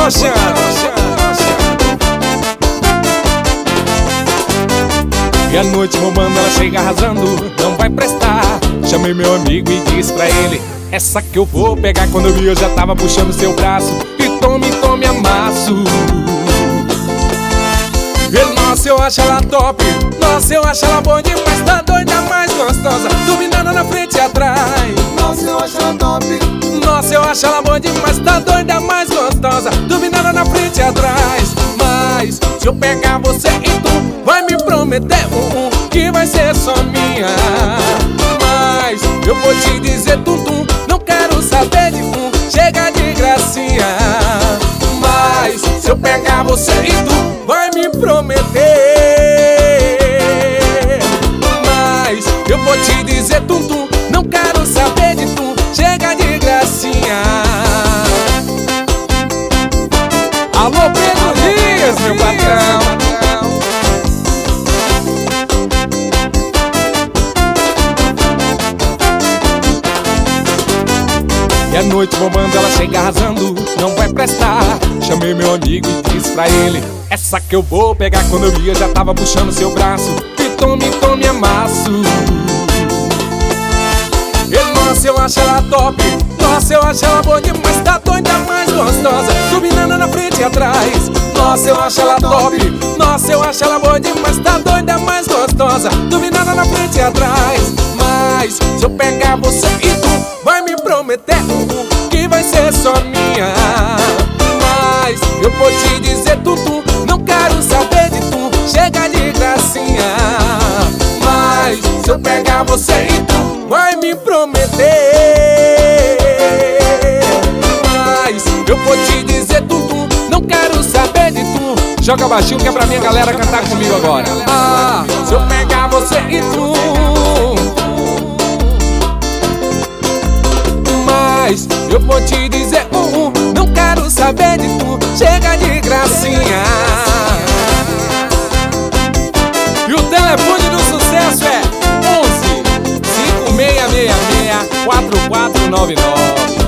E a noite roubando, ela chega arrasando, não vai prestar. Chamei meu amigo e disse pra ele: essa que eu vou pegar. Quando eu vi, eu já tava puxando seu braço e tome, tome, amasso. Ele, nossa, eu acho ela top, nossa, eu acho ela boa demais. Tá doida, mais gostosa, dominando na frente e atrás. Nossa, eu acho ela top, nossa, eu acho ela boa demais. Tá doida, mais gostosa, dominando na frente e atrás. Mas se eu pegar você e tu vai me prometer que vai ser só minha. Mas eu vou te dizer, tum, não quero saber de chega de gracinha. Mas se eu pegar você e tu vai me prometer. Mas eu vou te dizer, tum, não quero saber de chega de gracinha. Alô, Pedro Dias, meu patrão. E a noite bombando, ela chega arrasando, não vai prestar. Chamei meu amigo e disse pra ele: essa que eu vou pegar. Quando eu vi, eu já tava puxando seu braço e tome, tome, amasso. Ele, nossa, eu acho ela top, nossa, eu acho ela boa demais. Tá doida, mais gostosa, dominando na frente e atrás. Nossa, eu acho ela top, nossa, eu acho ela boa demais. Tá doida, mais gostosa, dominando na frente e atrás. Mas se eu pegar você e tu vai me prometer que vai ser só minha. Mas eu vou te dizer, tum, não quero saber de chega de gracinha. Mas se eu pegar você e tu vai me prometer. Mas eu vou te dizer, tum, não quero saber de joga baixinho que é pra minha galera cantar comigo agora. Ah, se eu pegar você e tu. Mas eu vou te dizer, não quero saber de chega de gracinha. E o telefone do sucesso é 11 5666 4499.